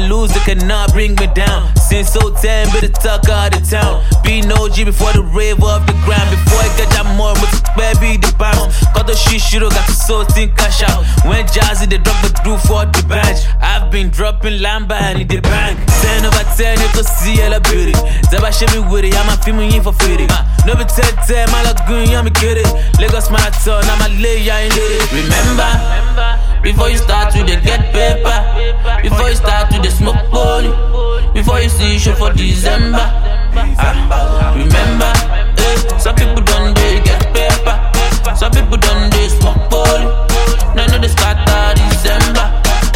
lose, they cannot bring me down. Since 010, better talk out of town. Be no G before the rave off the ground. Before I get that more, but baby the bounce. Got the shit, shiro, got the soul, think cash out. When Jazzy, they drop the do for the bench. I've been dropping lamba and in the bank. 10 over 10, you can see all the beauty. Zaba shit me with it, I'm a film in for free. No be 10, my lagoon, I'm a kid. Lagos Marathon, I'm a lay, I ain't it. Remember, before you start to the get paper, before you start to the smoke poly, before you see shit for December. Remember, some people don't they get paper, some people don't they smoke poly. None of the start December.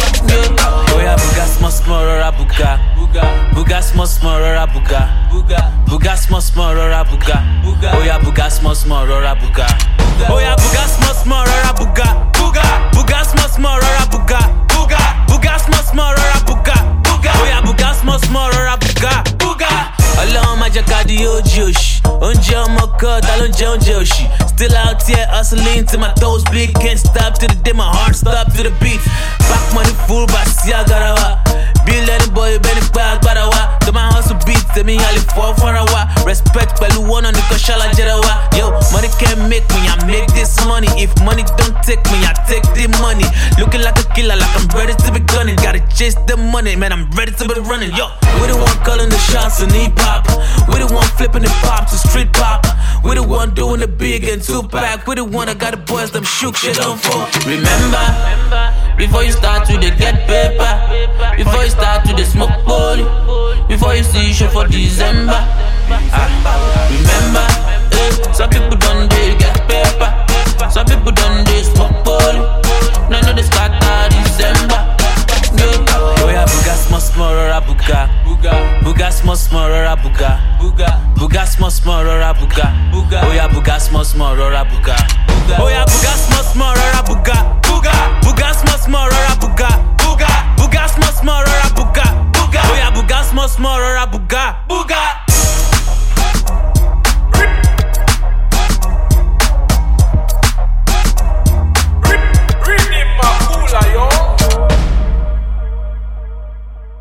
Oh yeah, buga small rora buga, buga small rora buga, buga small rora buga. Oh yeah, buga small rora buga. Oh yeah, buga small rora buga, buga small rora buga, buga small rora buga. Oh yeah, buga small rora buga. Alone my jakadi ojoshi, onje omoko talonje ojoshi. Still out here hustling till my toes big, can't stop till the day my heart stop to the beat. Back money full, but see I got a bill any boy, benny bag, but to my hustle beat, tell me I live for a while. Respect, pelu one on the koshala jerawa. Yo, money can't make me, I make this money. If money don't take me, I take the money. Looking like a killer, like I'm ready to be gunning. Gotta chase the money, man, I'm ready to be running. Yo, we the one calling the shots in hip hop. We the one flipping the pop to street pop. We the one doing the big and 2-pack. We the one that got the boys, them shook shit on for. Remember, before you start to the get paper, before you start to the smoke poly, before you see shit for December. Remember, some people don't they get paper, some people don't they smoke poly. None of the start December. Oh yeah, buga small rora buga, buga small rora buga, buga small rora buga. Oh yeah, buga small rora buga. Oh yeah, buga small rora buga, buga small rora buga, buga small rora buga. Oh yeah, buga small rora buga.